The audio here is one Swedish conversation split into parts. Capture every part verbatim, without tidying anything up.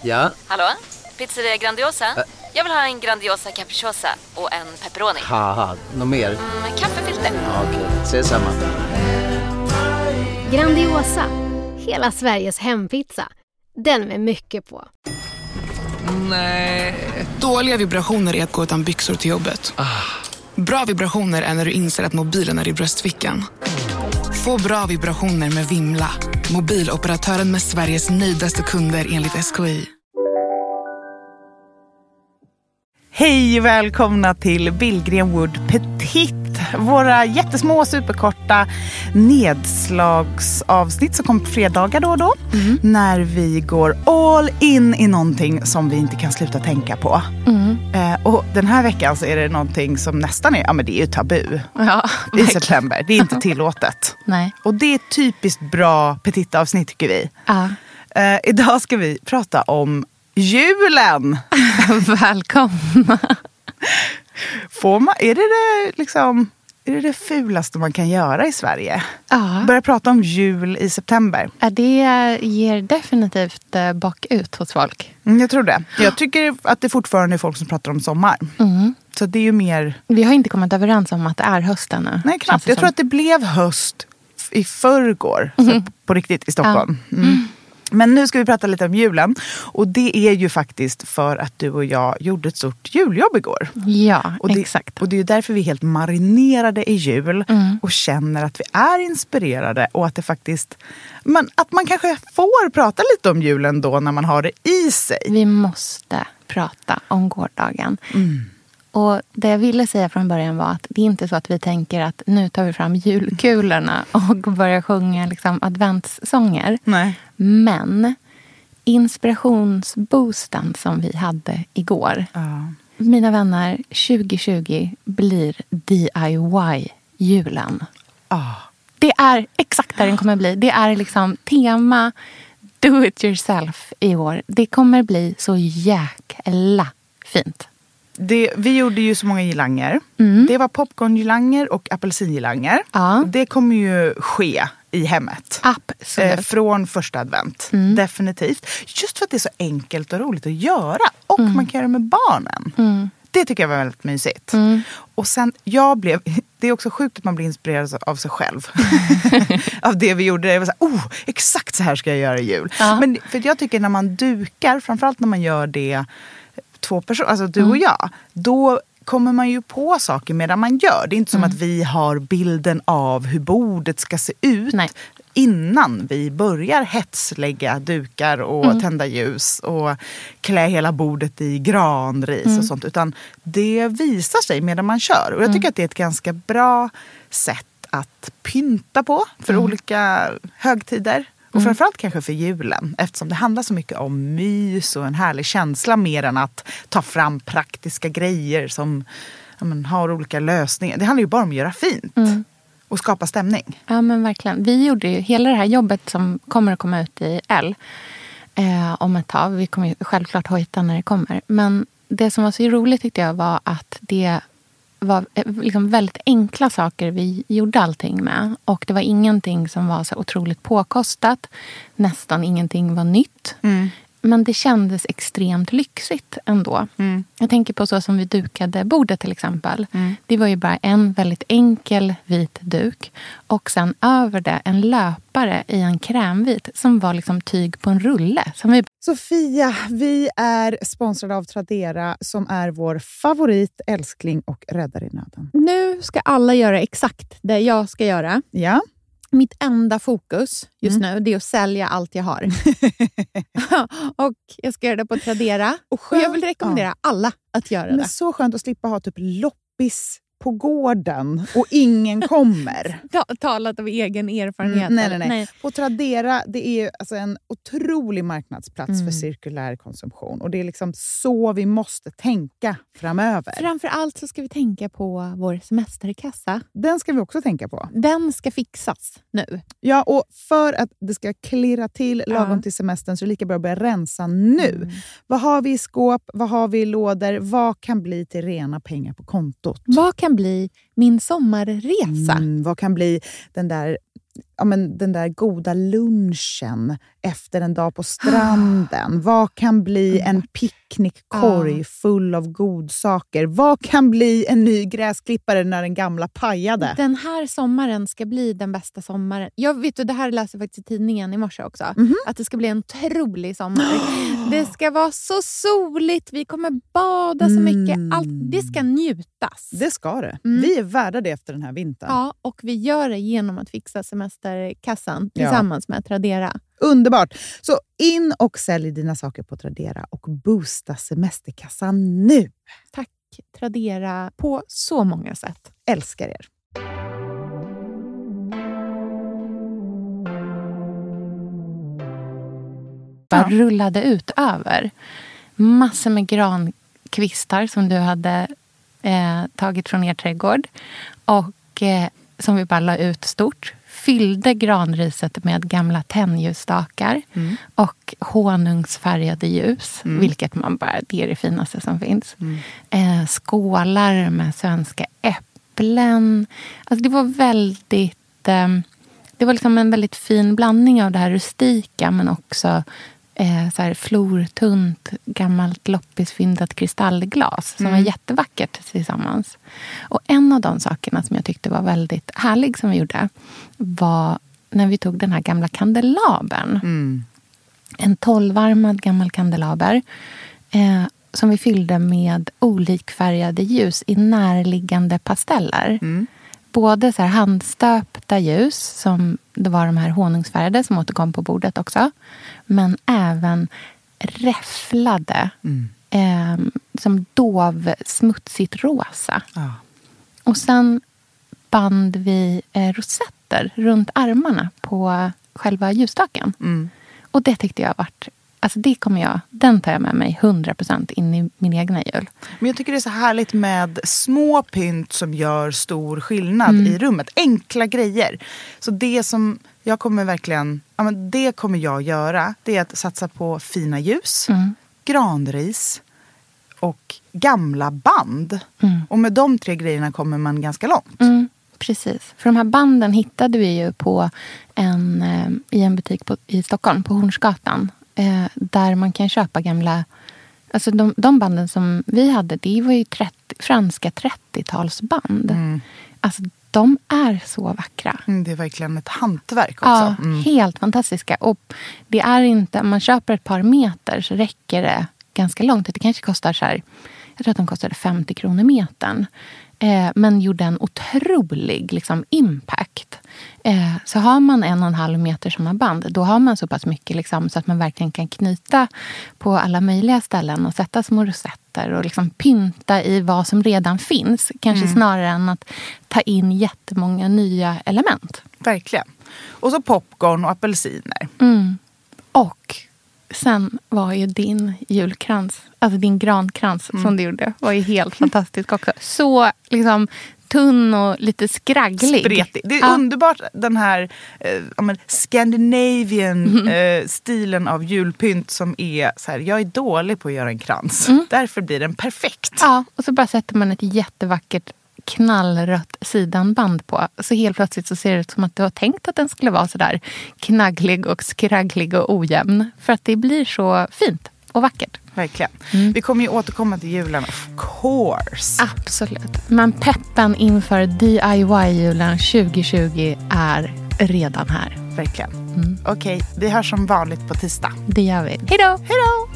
Ja? Hallå? Pizzeria Grandiosa? Ä- Jag vill ha en Grandiosa capriciosa och en pepperoni. Haha, något mer? Mm, kaffefilter. Ja, okej, okay. Ses samma. Grandiosa, hela Sveriges hempizza. Den med mycket på. Nej. Dåliga vibrationer är att gå utan byxor till jobbet. Ah. Bra vibrationer är när du inser att mobilen är i bröstfickan. Få bra vibrationer med Vimla. Mobiloperatören med Sveriges nöjdaste kunder enligt S K I. Hej och välkomna till Billgren Wood Petit. Våra jättesmå, superkorta nedslagsavsnitt som kommer på fredagar då och då. Mm. När vi går all in i någonting som vi inte kan sluta tänka på. Mm. Eh, och den här veckan så är det någonting som nästan är, ja men det är ju tabu. Ja, i september. Det är inte tillåtet. Nej. Och det är ett typiskt bra petit-avsnitt tycker vi. Ja. Eh, idag ska vi prata om julen. Välkomna. Får man, är det det liksom... Är det det fulaste man kan göra i Sverige? Ja. Börja prata om jul i september. Ja, det ger definitivt bakut hos folk. Mm, jag tror det. Jag tycker att det fortfarande är folk som pratar om sommar. Mm. Så det är ju mer... Vi har inte kommit överens om att det är hösten nu. Nej, knappt. Jag som... tror att det blev höst i förrgår. Mm. Så på riktigt i Stockholm. Ja. Mm. Mm. Men nu ska vi prata lite om julen. Och det är ju faktiskt för att du och jag gjorde ett stort juljobb igår. Ja, och det, exakt. Och det är ju därför vi är helt marinerade i jul. Mm. Och känner att vi är inspirerade. Och att det faktiskt... Men att man kanske får prata lite om julen då när man har det i sig. Vi måste prata om gårdagen. Mm. Och det jag ville säga från början var att det är inte så att vi tänker att nu tar vi fram julkulorna och börjar sjunga liksom adventssånger. Nej. Men inspirationsboosten som vi hade igår. Ja. Mina vänner, tjugo tjugo blir D I Y-julen. Ja. Det är exakt där den kommer bli. Det är liksom tema do it yourself i år. Det kommer bli så jäkla fint. Det, vi gjorde ju så många girlanger. Mm. Det var popcorngirlanger och apelsingirlanger. Ja. Det kommer ju ske i hemmet. Absolut. Eh, från första advent. Mm. Definitivt. Just för att det är så enkelt och roligt att göra. Och mm. man kan göra det med barnen. Mm. Det tycker jag var väldigt mysigt. Mm. Och sen, jag blev... Det är också sjukt att man blir inspirerad av sig själv. av det vi gjorde. Jag var så här, oh, exakt så här ska jag göra i jul. Ja. Men för jag tycker när man dukar, framförallt när man gör det... två personer, alltså du mm. och jag, då kommer man ju på saker medan man gör. Det är inte som mm. att vi har bilden av hur bordet ska se ut. Nej. Innan vi börjar hetslägga dukar och mm. tända ljus och klä hela bordet i granris mm. och sånt. Utan det visar sig medan man kör. Och jag tycker mm. att det är ett ganska bra sätt att pynta på för mm. olika högtider. Och mm. framförallt kanske för julen. Eftersom det handlar så mycket om mys och en härlig känsla. Mer än att ta fram praktiska grejer som ja, men, har olika lösningar. Det handlar ju bara om att göra fint. Mm. Och skapa stämning. Ja men verkligen. Vi gjorde ju hela det här jobbet som kommer att komma ut i L. Eh, om ett tag. Vi kommer ju självklart hojta när det kommer. Men det som var så roligt tyckte jag var att det... var liksom väldigt enkla saker vi gjorde allting med. Och det var ingenting som var så otroligt påkostat. Nästan ingenting var nytt. Mm. Men det kändes extremt lyxigt ändå. Mm. Jag tänker på så som vi dukade bordet till exempel. Mm. Det var ju bara en väldigt enkel vit duk. Och sen över det en löpare i en krämvit som var liksom tyg på en rulle. Som vi... Sofia, vi är sponsrade av Tradera som är vår favorit, älskling och räddare i nöden. Nu ska alla göra exakt det jag ska göra. Ja. Mitt enda fokus just mm. nu det är att sälja allt jag har. Och jag ska göra det på Tradera. Och, skönt, och jag vill rekommendera ja. alla att göra det. Men så skönt att slippa ha typ loppis på gården och ingen kommer. Talat av egen erfarenhet. Mm, nej, nej, nej. nej. På Tradera, det är alltså en otrolig marknadsplats mm. för cirkulär konsumtion. Och det är liksom så vi måste tänka framöver. Framförallt så ska vi tänka på vår semesterkassa. Den ska vi också tänka på. Den ska fixas nu. Ja, och för att det ska klirra till lagom ja. till semestern så är det lika bra att börja rensa nu. Mm. Vad har vi i skåp? Vad har vi i lådor? Vad kan bli till rena pengar på kontot? Vad kan bli min sommarresa? Mm, vad kan bli den där ja, men den där goda lunchen efter en dag på stranden? Vad kan bli en picknickkorg full av godsaker? Vad kan bli en ny gräsklippare när den gamla pajade? Den här sommaren ska bli den bästa sommaren. Jag vet, och det här läser jag faktiskt i tidningen i morse också. Mm-hmm. Att det ska bli en otrolig sommar. Det ska vara så soligt. Vi kommer bada så mycket. Allt, det ska njutas. Det ska det. Mm. Vi är värda det efter den här vintern. Ja, och vi gör det genom att fixa semesterkassan tillsammans ja. med Tradera. Underbart! Så in och sälj dina saker på Tradera och boosta semesterkassan nu. Tack Tradera på så många sätt. Älskar er. Bara rullade ut över massor med grankvistar som du hade eh, tagit från er trädgård och eh, som vi bara la ut stort. Fyllde granriset med gamla tennljusstakar mm. och honungsfärgade ljus, mm. vilket man bara, det är det finaste som finns. Mm. Eh, skålar med svenska äpplen. Alltså det var väldigt eh, det var liksom en väldigt fin blandning av det här rustika men också eh, så här flortunt, gammalt loppisfyndat kristallglas som mm. var jättevackert tillsammans. Och en av de sakerna som jag tyckte var väldigt härlig som vi gjorde var när vi tog den här gamla kandelabern. Mm. En tolvarmad gammal kandelaber eh, som vi fyllde med olikfärgade ljus i närliggande pasteller. Mm. Både så här handstöpta ljus som det var de här honungsfärgade som återkom på bordet också. Men även räfflade mm. eh, som dov smutsigt rosa. Ah. Och sen band vi eh, rosetter runt armarna på själva ljusstaken. Mm. Och det tyckte jag varit... Alltså det kommer jag, den tar jag med mig hundra procent in i min egna jul. Men jag tycker det är så härligt med små pynt som gör stor skillnad mm. i rummet. Enkla grejer. Så det som jag kommer verkligen, ja men det kommer jag göra, det är att satsa på fina ljus, mm. granris och gamla band. Mm. Och med de tre grejerna kommer man ganska långt. Mm. Precis. För de här banden hittade vi ju på en, i en butik på, i Stockholm, på Hornsgatan. Eh, där man kan köpa gamla... Alltså de, de banden som vi hade, det var ju trettio, franska trettiotalsband. Mm. Alltså de är så vackra. Mm, det är verkligen ett hantverk också. Ja, mm. helt fantastiska. Och det är inte... Om man köper ett par meter så räcker det ganska långt. Det kanske kostar så här... Jag tror att de kostade femtio kronor metern. Eh, men gjorde en otrolig liksom, impact. Eh, så har man en och en halv meter sådana band, då har man så pass mycket liksom, så att man verkligen kan knyta på alla möjliga ställen och sätta små rosetter och liksom pynta i vad som redan finns. Kanske mm. snarare än att ta in jättemånga nya element. Verkligen. Och så popcorn och apelsiner. Mm. Och sen var ju din julkrans, alltså din grankrans mm. som du gjorde, var ju helt fantastisk också. Så liksom tunn och lite skragglig. Spretig. Det är ja. underbart den här eh, men, Scandinavian mm. eh, stilen av julpynt som är så här, jag är dålig på att göra en krans. Mm. Därför blir den perfekt. Ja, och så bara sätter man ett jättevackert knallrött sidanband på. Så helt plötsligt så ser det ut som att du har tänkt att den skulle vara så där knagglig och skragglig och ojämn. För att det blir så fint och vackert. Verkligen. Mm. Vi kommer ju återkomma till julen, of course. Absolut. Men peppen inför D I Y-julen tjugo tjugo är redan här. Verkligen. Mm. Okej, okay, vi hörs som vanligt på tisdag. Det gör vi. Hej då! Hej då!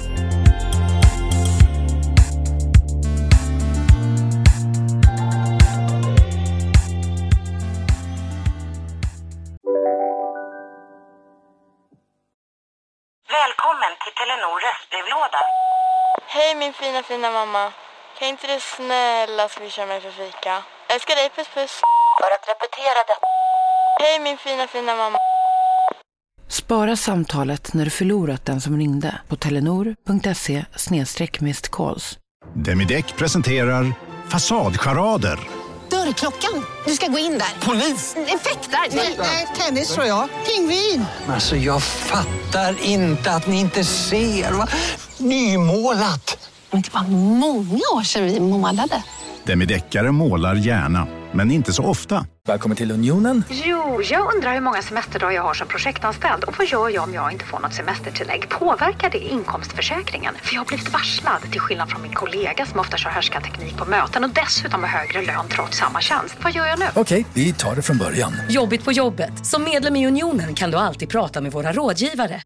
Välkommen till Telenor röstbrevlåda. Hej min fina fina mamma. Kan inte du snälla swisha mig för fika? Älskar dig, puss puss. För att repetera det. Hej min fina fina mamma. Spara samtalet när du förlorat den som ringde på telenor.se snedstreck missed calls. Demideck presenterar Fasadcharader. Dörrklockan. Du ska gå in där. Polis? Effektar. Nej, tennis tror jag. Pingvin. Alltså jag fattar inte att ni inte ser. Va? Nymålat. Men det var många år sedan vi målade. Demideckare målar gärna. men inte så ofta. Välkommen till Unionen. Jo, jag undrar hur många semesterdagar jag har som projektanställd. Och vad gör jag om jag inte får något semestertillägg? Påverkar det inkomstförsäkringen? För jag har blivit varslad, till skillnad från min kollega som ofta kör härskarteknik på möten och dessutom har högre lön trots samma tjänst. Vad gör jag nu? Okej, vi tar det från början. Jobbigt på jobbet. Som medlem i Unionen kan du alltid prata med våra rådgivare.